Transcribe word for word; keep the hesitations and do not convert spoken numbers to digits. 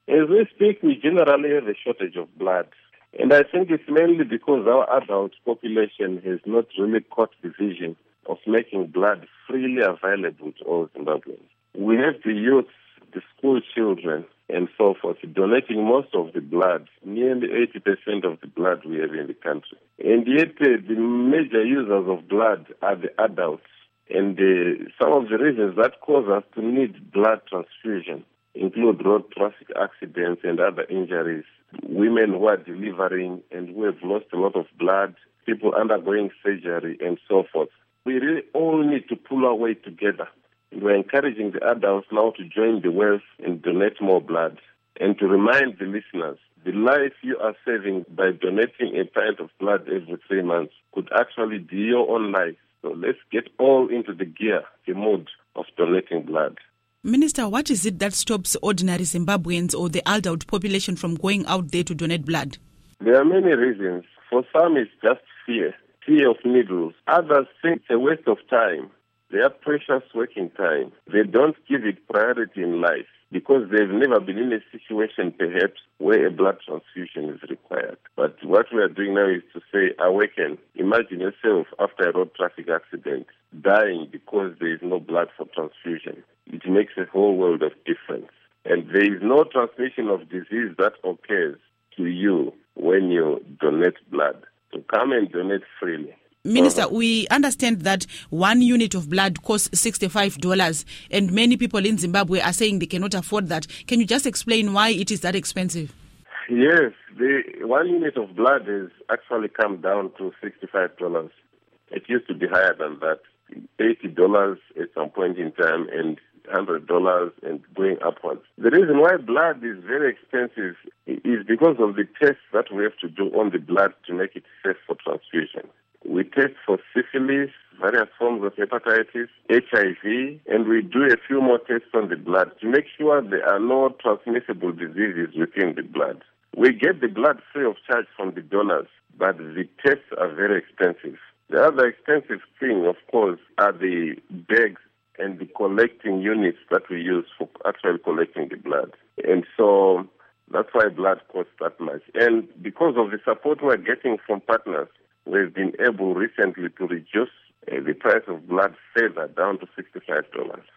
As we speak, we generally have a shortage of blood. And I think it's mainly because our adult population has not really caught the vision of making blood freely available to all Zimbabweans. We have the youth, the school children, and so forth, donating most of the blood, nearly eighty percent of the blood we have in the country. And yet uh, the major users of blood are the adults. And uh, some of the reasons that cause us to need blood transfusion include road traffic accidents and other injuries, women who are delivering and who have lost a lot of blood, people undergoing surgery, and so forth. We really all need to pull our weight together. We're encouraging the adults now to join the wealth and donate more blood. And to remind the listeners, the life you are saving by donating a pint of blood every three months could actually be your own life. So let's get all into the gear, the mood of donating blood. Minister, what is it that stops ordinary Zimbabweans or the adult population from going out there to donate blood? There are many reasons. For some, it's just fear, fear of needles. Others think it's a waste of time. Their precious working time. They don't give it priority in life because they've never been in a situation, perhaps, where a blood transfusion is required. But what we are doing now is to say, awaken. Imagine yourself after a road traffic accident, dying because there is no blood for transfusion. It makes a whole world of difference. And there is no transmission of disease that occurs to you when you donate blood. So come and donate freely. Minister, uh-huh. we understand that one unit of blood costs sixty-five dollars, and many people in Zimbabwe are saying they cannot afford that. Can you just explain why it is that expensive? Yes, the one unit of blood has actually come down to sixty-five dollars. It used to be higher than that, eighty dollars at some point in time, and one hundred dollars and going upwards. The reason why blood is very expensive is because of the tests that we have to do on the blood to make it safe for transfusion. We test for syphilis, various forms of hepatitis, H I V, and we do a few more tests on the blood to make sure there are no transmissible diseases within the blood. We get the blood free of charge from the donors, but the tests are very expensive. The other expensive thing, of course, are the bags and the collecting units that we use for actually collecting the blood. And so that's why blood costs that much. And because of the support we're getting from partners, we've been able recently to reduce uh, the price of blood further down to sixty-five dollars.